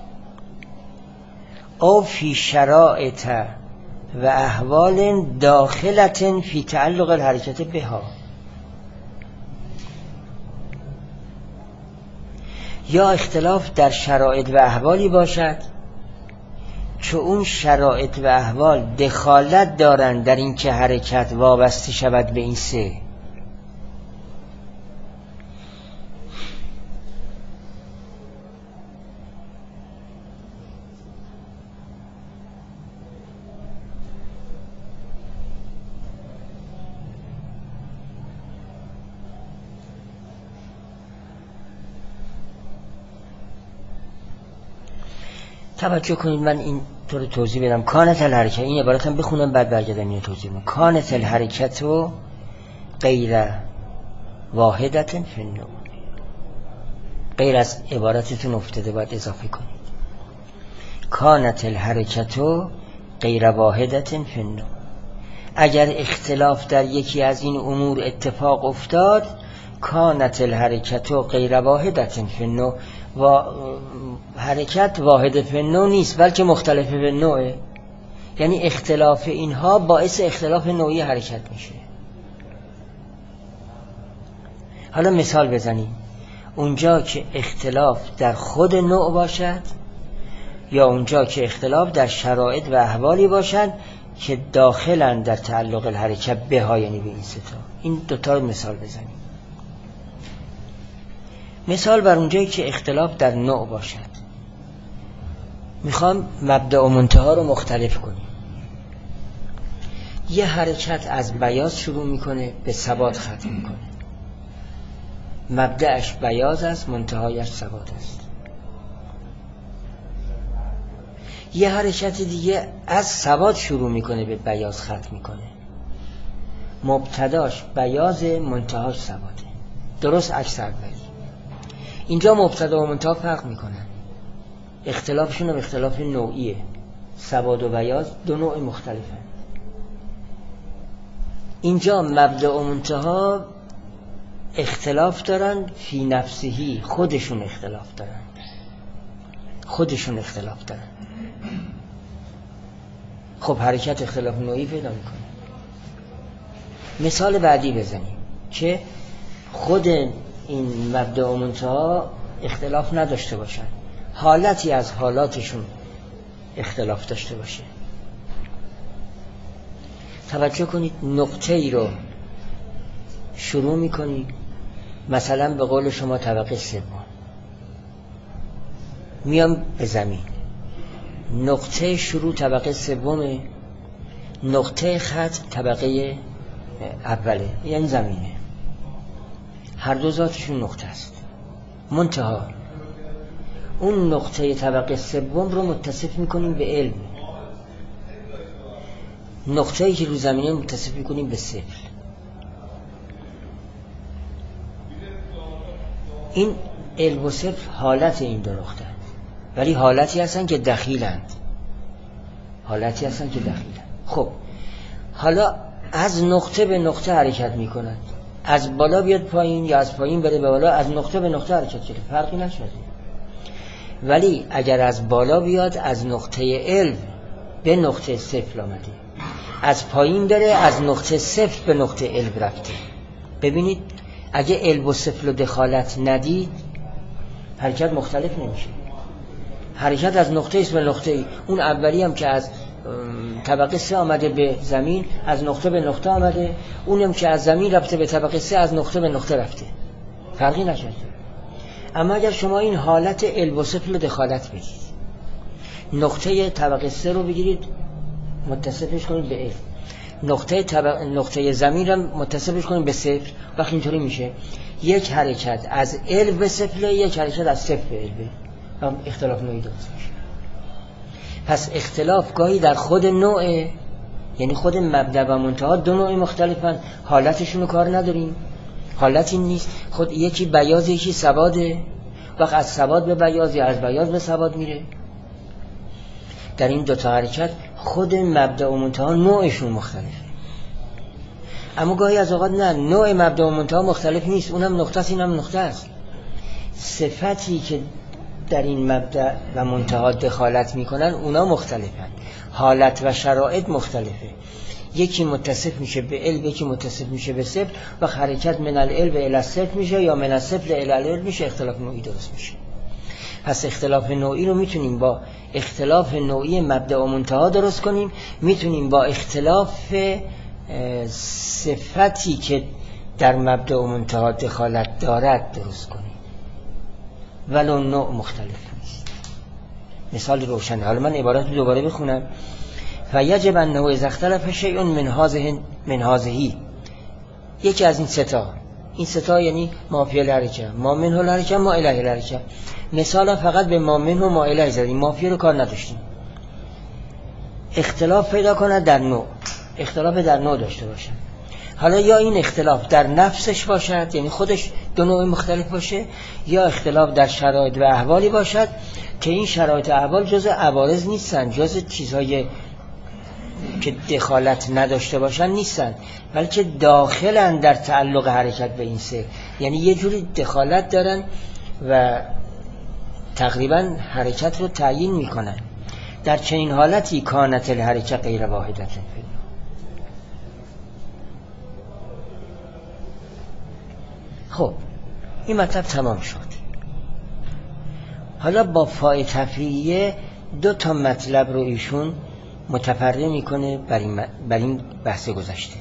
A: او فی شرائط و احوال داخلة فی تعلق الحرکت بها، یا اختلاف در شرایط و احوالی باشد که اون شرایط و احوال دخالت دارند در این که حرکت وابسته شود به این سه. توجه کنید، من این طور توضیح بدم. کانت الحرکت، این عبارتم بخونم بعد برگردم اینو توضیح بدم. کانت الحرکت و غیر واحدت فی النوع. غیر از عبارتتون افتاده، باید اضافه کنید. کانت الحرکت و غیر واحدت فی النوع. اگر اختلاف در یکی از این امور اتفاق افتاد، کانت الحرکت و غیر واحدت فی النوع، و حرکت واحد فی النوع نیست بلکه مختلف فی النوعه. یعنی اختلاف اینها باعث اختلاف نوعی حرکت میشه. حالا مثال بزنیم. اونجا که اختلاف در خود نوع باشد یا اونجا که اختلاف در شرایط و احوالی باشد که داخلن در تعلق الحرکت بها، یعنی به این ستا. این دوتا مثال بزنیم. مثال بر اونجایی که اختلاف در نوع باشد. میخوام مبدأ و منتها رو مختلف کنیم. یه حرکت از بیاض شروع میکنه به ثبات ختم میکنه. مبدأش بیاض است، منتهایش ثبات است. یه حرکت دیگه از ثبات شروع میکنه به بیاض ختم میکنه. مبتداش بیاض، منتهاش ثباته. درست عکس اولی. اینجا مبتدا و منتها فرق میکنن. اختلافشون هم اختلاف نوعیه. ثبات و بیاض دو نوع مختلفن. اینجا مبدا و منتها اختلاف دارن فی نفسهی، خودشون اختلاف دارن. خب حرکت اختلاف نوعی پیدا میکنه. مثال بعدی بزنیم که خود این مبدا و منتها اختلاف نداشته باشن، حالتی از حالاتشون اختلاف داشته باشه. توجه کنید، نقطه ای رو شروع میکنی، مثلا به قول شما طبقه سوم، میام به زمین. نقطه شروع طبقه سومه، نقطه خط طبقه اوله، یعنی زمینه. هر دو ذاتشون نقطه است. منتها اون نقطه طبقه سوم رو متصف میکنیم به علم، نقطه‌ای که رو زمینه متصف میکنیم به صفر. این علم و صفر حالت این دو نقطه، ولی حالتی هستن که دخیلند. خب حالا از نقطه به نقطه حرکت میکنند. از بالا بیاد پایین یا از پایین بره به بالا، از نقطه به نقطه حرکت کرده، فرقی نشده. ولی اگر از بالا بیاد، از نقطه علم به نقطه صفر آمده، از پایین بره، از نقطه صفر به نقطه علم رفته. ببینید اگه علم و صفر رو دخالت ندید، حرکت مختلف نمیشه. حرکت از نقطه است به نقطه. اون اولی هم که از طبقه 3 آمده به زمین، از نقطه به نقطه آمده. اونم که از زمین رفته به طبقه 3، از نقطه به نقطه رفته، فرقی نشده. اما اگر شما این حالت علم و صفر رو دخالت بدید، نقطه طبقه 3 رو بگیرید متصفش کنید به علم، نقطه زمین رو متصفش کنید به صفر، وقتی اینطوری میشه یک حرکت از علم به صفر، یک حرکت از صفر به علم، اختلاف نوعی درست میشه. پس اختلاف گاهی در خود نوعه، یعنی خود مبدا و منتها دو نوع مختلفن، حالتشون رو کار نداریم، حالتی نیست. خود یکی بیاض، یکی سواده، وقت از سواد به بیاض یا از بیاض به سواد میره. در این دوتا حرکت خود مبدا و منتها نوعشون مختلفه. اما گاهی از اوقات نه، نوع مبدا و منتها مختلف نیست، اونم نقطه است، اینم نقطه است. صفتی که در این مبدا و منتها دخالت میکنن اونا مختلفن، حالت و شرایط مختلفه. یکی متصف میشه به علم، یکی متصف میشه به صفر، و حرکت من العلم الی الصفر میشه یا من الصفر الی العلم میشه، اختلاف نوعی درست میشه. پس اختلاف نوعی رو میتونیم با اختلاف نوعی مبدا و منتها درست کنیم، میتونیم با اختلاف صفتی که در مبدا و منتها دخالت دارد درست کنیم، ولو نوع مختلف نیست. مثال روشنه. حالا من عبارت رو دوباره بخونم. فیجب انه اذا اختلف شیء من هذه، یکی از این سه تا این ستا یعنی ما فی الحرکه، ما منه الحرکه، ما الیه الحرکه. مثلا فقط به ما منه و ما الیه زدیم، ما فی رو کار نداشتیم. اختلاف پیدا کنه در نوع، اختلاف در نوع داشته باشه. حالا یا این اختلاف در نفسش باشد، یعنی خودش دو نوع مختلف باشه، یا اختلاف در شرایط و احوالی باشد که این شرایط و احوال جزء عوارض نیستن، جزء چیزهای که دخالت نداشته باشن نیستن، بلکه داخلن در تعلق حرکت به این سیر، یعنی یه جوری دخالت دارن و تقریبا حرکت رو تعیین میکنن. در چنین حالتی کانت الحرکت غیر واحدت. خب این مطلب تمام شد. حالا با فای تفریعیه دو تا مطلب رو ایشون متفرع میکنه بر این بحث گذشته.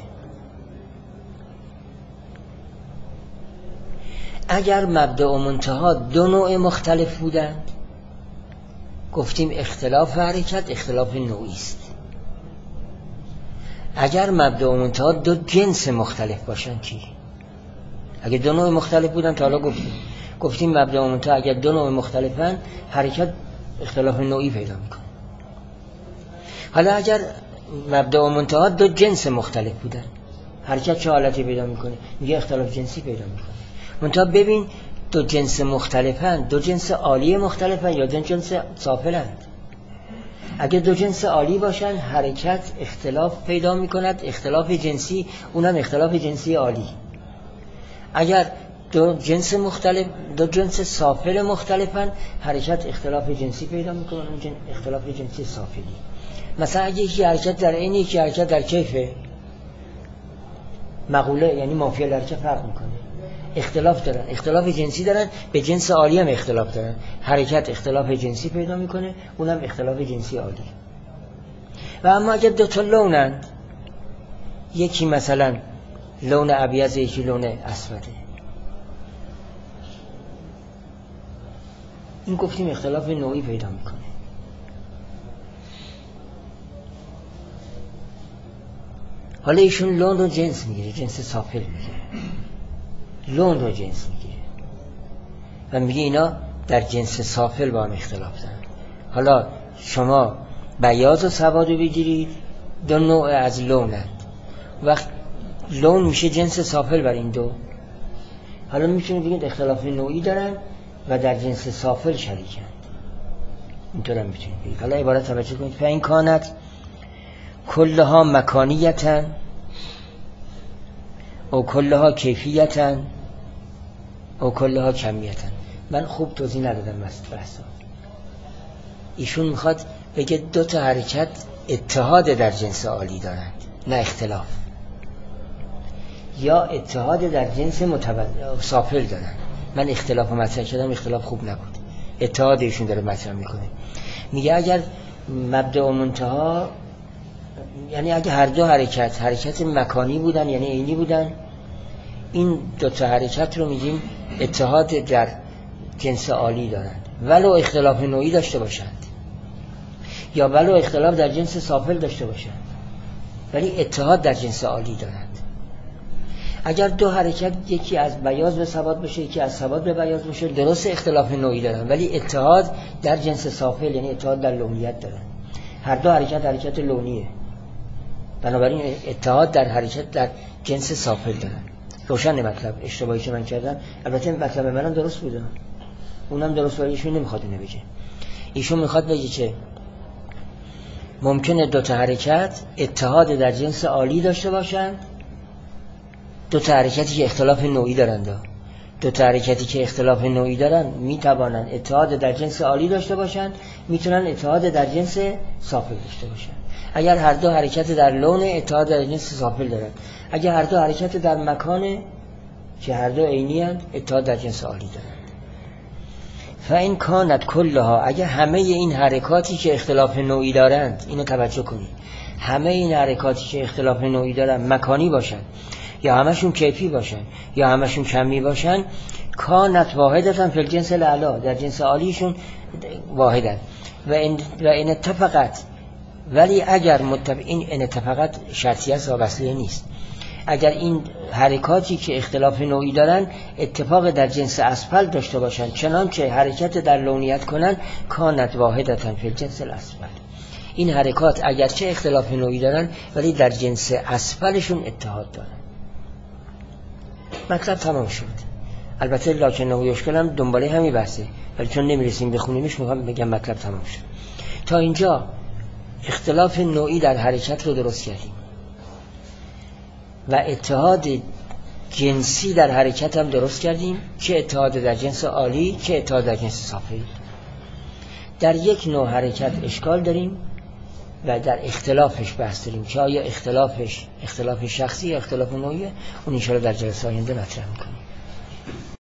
A: اگر مبدأ و منتها دو نوع مختلف بودند، گفتیم اختلاف حرکت اختلاف نوعی است. اگر مبدأ و منتها دو جنس مختلف باشن چی؟ اگر دو نوع مختلف بودن تا حالا گفتیم مبدأ و منتها اگر دو نوع مختلفن حرکت اختلاف نوعی پیدا میکنه. حالا اگر مبدأ و منتها دو جنس مختلف بودن حرکت چه حالتی پیدا میکنه؟ میگه اختلاف جنسی پیدا میکنه. منتها ببین دو جنس مختلفن، دو جنس عالی مختلفن یا دو جنس سافلند. اگر دو جنس عالی باشن حرکت اختلاف پیدا میکند، اختلاف جنسی، اونم اختلاف جنسی عالی. اگر دو جنس مختلف، دو جنس سافل مختلفن حرکت اختلاف جنسی پیدا میکنه، اون اختلاف جنسی سافلی. مثلا اگه یکی حرکت در عین یکی حرکت در کیفه مقوله، یعنی ما فی الحرکه فرق میکنه، اختلاف دارن، اختلاف جنسی دارن، به جنس عالی هم اختلاف دارن، حرکت اختلاف جنسی پیدا میکنه، اونم اختلاف جنسی عالی. و اما اگر دو تا لونن، یکی مثلا لون ابیض یکی لون اسوده، این گفتیم اختلاف نوعی پیدا میکنه. حالا ایشون لون رو جنس میگیره، جنس سافل میگیره، لون رو جنس میگیره و میگه اینا در جنس سافل با هم اختلاف دارن. حالا شما بیاض و سواد رو بگیرید، دو نوع از لونند، وقت لون میشه جنس سافل بر این دو. حالا میتونید بگید اختلاف نوعی دارن و در جنس سافل شریکند، اینطور هم میتونید بگید. حالا عبارت توجه کنید. فإن کانت کلها مکانیتن او کلها کیفیتن او کلها کمیتن. من خوب توضیح ندادم بحثا. ایشون میخواد بگه دو تا حرکت اتحاد در جنس عالی دارند، نه اختلاف، یا اتحاد در جنس سافل دارند. من اختلاف رو مطرح کردم، اختلاف خوب نبود، اتحاد ایشون داره مطرح میکنه. میگه اگر مبدأ و منتها، یعنی اگه هر دو حرکت مکانی بودن، یعنی عینی بودن، این دو تا حرکت رو میگیم اتحاد در جنس عالی دارند، ولو اختلاف نوعی داشته باشند یا ولو اختلاف در جنس سافل داشته باشند، ولی اتحاد در جنس عالی دارند. اگر دو حرکت یکی از بیاض به سواد باشه یکی از سواد به بیاض باشه، درست اختلاف نوعی دارن ولی اتحاد در جنس سافل، یعنی اتحاد در لونیت دارن. هر دو حرکت لونیه، بنابراین اتحاد در حرکت در جنس سافل دارن. روشن مطلب؟ اشتباهی که من کردم، البته مطلب منم درست بوده، اونم درست، ولی ایشون نمیخواد اینو بگه. ایشون میخواد بگه که ممکنه دو تا حرکت اتحاد در جنس عالی داشته باشن، دو تا حرکتی که اختلاف نوعی دارند، دو تا حرکتی که اختلاف نوعی دارن میتوانن اتحاد در جنس عالی داشته باشن، میتونن اتحاد در جنس سافل داشته باشن. اگر هر دو حرکت در لون اتحاد در جنس سافل دارن، اگر هر دو حرکت در مکان که هر دو عینی اند اتحاد در جنس عالی دارن. فإن کانت کلها، اگر همه این حرکاتی که اختلاف نوعی دارند، اینو توجه کنید، همه این حرکاتی که اختلاف نوعی دارن مکانی باشن یا همشون کیفی باشن یا همشون کمی باشن، کانت واحدتن فی الجنس الاعلی، در جنس عالیشون واحدن. و این اتفاقت، ولی اگر این اتفاقت شرطی است و وصلیه نیست، اگر این حرکاتی که اختلاف نوعی دارن اتفاق در جنس اسفل داشته باشن، چنانچه حرکت در لونیت کنن کانت واحدتن فی الجنس الاسفل. این حرکات اگرچه اختلاف نوعی دارن ولی در جنس اسفلشون اتحاد دارن. مطلب تمام شد. البته لکنه یشکل هم دنباله همی بحثه، ولی چون نمیرسیم بخونیمش میخوام بگم مطلب تمام شد. تا اینجا اختلاف نوعی در حرکت رو درست کردیم و اتحاد جنسی در حرکت هم درست کردیم، چه اتحاد در جنس عالی چه اتحاد در جنس سافلی. در یک نوع حرکت اشکال داریم و در اختلافش بحث داریم که آیا اختلاف شخصی یا اختلاف نوعی، اون انشاءالله در جلسه آینده مطرح میکنیم.